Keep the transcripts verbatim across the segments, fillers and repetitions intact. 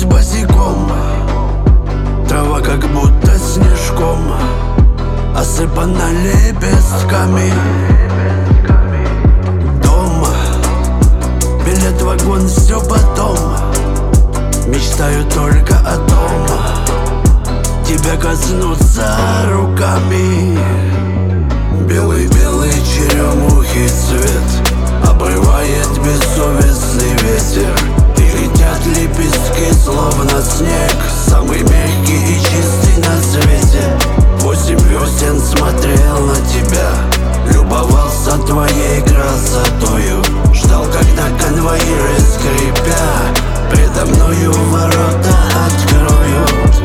остаюсь босиком. Трава как будто снежком осыпана лепестками. Дома, билет в вагон, все потом. Мечтаю только о том, тебя коснуться руками. Белый-белый черемухий цвет обрывает бессовестный ветер, и летят лепестки, словно снег, самый мягкий и чистый на свете. Восемь весен смотрел на тебя, любовался твоей красотою, ждал, когда конвоиры, скрипя, предо мною ворота откроют.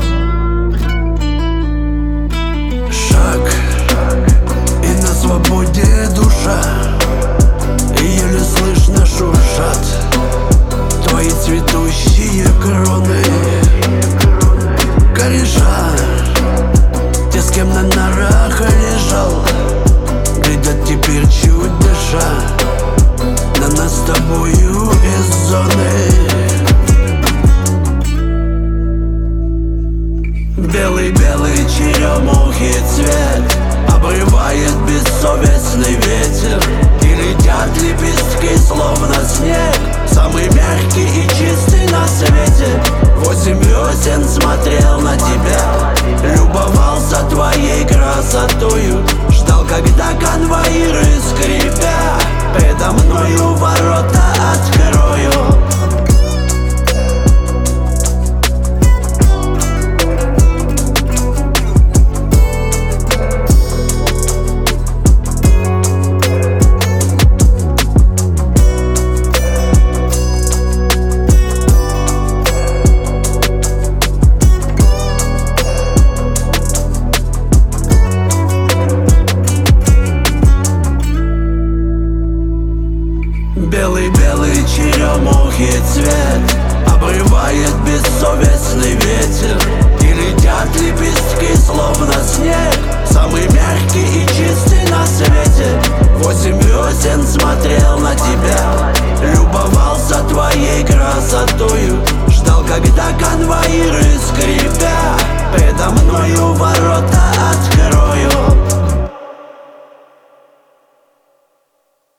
Шаг, и на свободе душа, и еле слышно шуршат твои цветущие кроны. Кореша, те, с кем на нарах лежал, глядят теперь чуть дыша на нас с тобою из зоны. Белый-белый черемухий цвет обрывает бессовестный ветер, и летят лепестки, словно снег, самый мягкий и чистый на свете. Восемь весен смотрел на тебя, любовался твоей красотою, ждал, когда конвоиры, скрипя, предо мною ворота откроют. Белый-белый черемухий цвет обрывает бессовестный ветер, и летят лепестки, словно снег, самый мягкий и чистый на свете. Восемь весен смотрел на тебя, любовался твоей красотою, ждал, когда конвоиры, скрипя, предо мною ворота